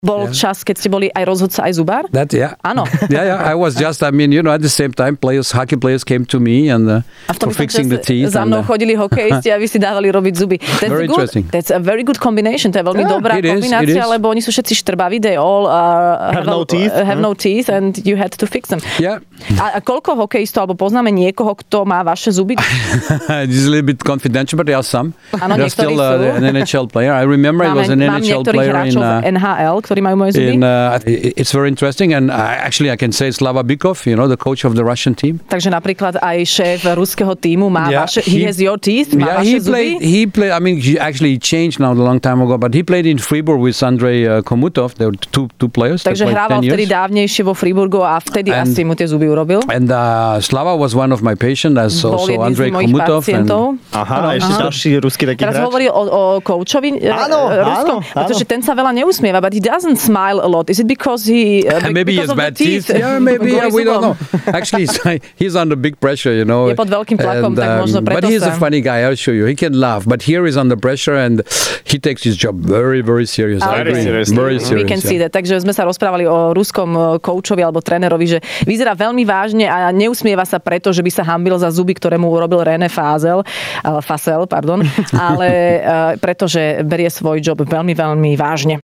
Bol čas, keď ste boli aj rozhodca, aj zubár? Áno. Yeah, I was just, at the same time, hockey players came to me and for fixing the teeth. Za mnou chodili hokejisti a vy si dávali robiť zuby. Very interesting. That's a very good combination. To je veľmi dobrá kombinácia, lebo oni sú všetci štrbaví, they all have no teeth and you had to fix them. Yeah. A koľko hokejistov, alebo poznáme niekoho, kto má vaše zuby? It's a little bit confidential, but there are some. Áno, There's still an NHL player. I remember he was an NHL player in NHL, ktorí majú moje zuby. It's very interesting, and actually I can say Slava Bykov, the coach of the Russian team. Takže napríklad aj šéf ruského tímu má vaše, he has your teeth, má vaše zuby? He played, I mean, he actually changed now a long time ago, but he played in Fribourg with Andrei Komutov. There were two players. Takže hrával vtedy dávnejšie vo Friburgu a vtedy asi mu tie zuby urobil. And Slava was one of my patients, as also Andrei Komutov. Aha, ešte ďalší ruský taký hráč. Teraz hovoril o koučovi ruskom, pretože ten sa veľa neusmieva, but he doesn't smile a lot. Is it because maybe he has bad teeth? Yeah, maybe. We don't know. Actually, he's under big pressure, Je pod veľkým tlakom, tak možno preto But he's a funny guy, I'll show you. He can laugh, but here he's under pressure and he takes his job very, very serious. Very serious. We can see that. Takže sme sa rozprávali o ruskom koučovi alebo trénerovi, že vyzerá veľmi vážne a neusmieva sa preto, že by sa hanbil za zuby, ktoré mu urobil René Fasel, ale pretože berie svoj job veľmi, veľmi vážne.